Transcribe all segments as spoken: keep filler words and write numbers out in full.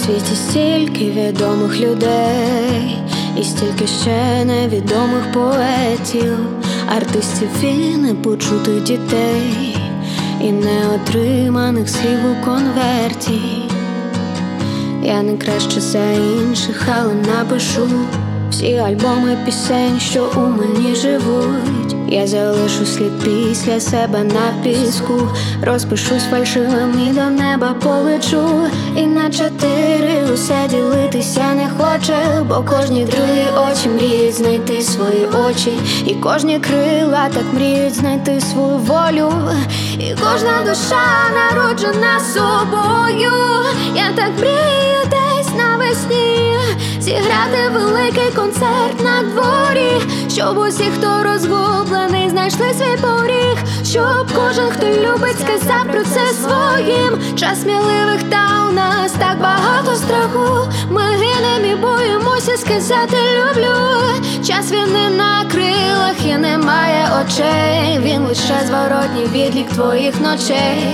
світі стільки відомих людей, і стільки ще невідомих поетів, артистів і непочутих дітей, і неотриманих слів у конверті. Я не краще за інших, але напишу всі альбоми пісень, що у мені живуть. Я залишу слід після себе на піску, розпишусь фальшивим і до неба полечу. І на чотири усе ділитися не хоче, бо кожні другі очі мріють знайти свої очі, і кожні крила так мріють знайти свою волю, і кожна душа народжена собою. Я так мрію десь навесні зіграти великий концерт на дворі, щоб усі, хто розгублений, знайшли свій поріг, щоб кожен, хто любить, сказав про це своїм. Час сміливих, та у нас так багато страху. Ми гинем і боїмося сказати люблю. Час війни на крилах і немає очей, він лише зворотній відлік твоїх ночей.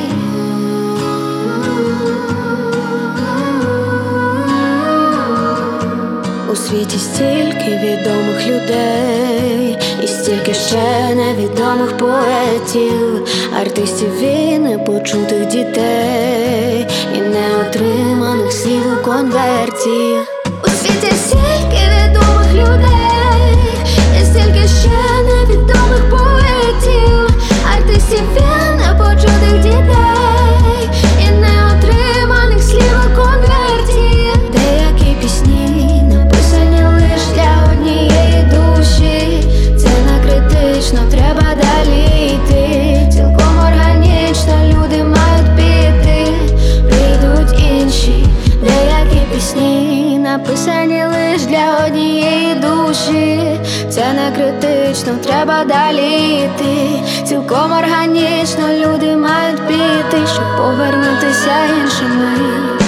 У світі стільки відомих людей, і стільки ще невідомих поетів, артистів і непочутих дітей, і неотриманих слів у конверті. У світі стільки відомих людей, і стільки ще невідомих поетів, артистів і непочутих дітей, і неотриманих слів у конверті. Деякі пісні треба далі йти, цілком органічно люди мають піти, прийдуть інші. Деякі пісні написані лиш для однієї душі, це не критично, треба далі йти, цілком органічно люди мають піти, щоб повернутися іншими.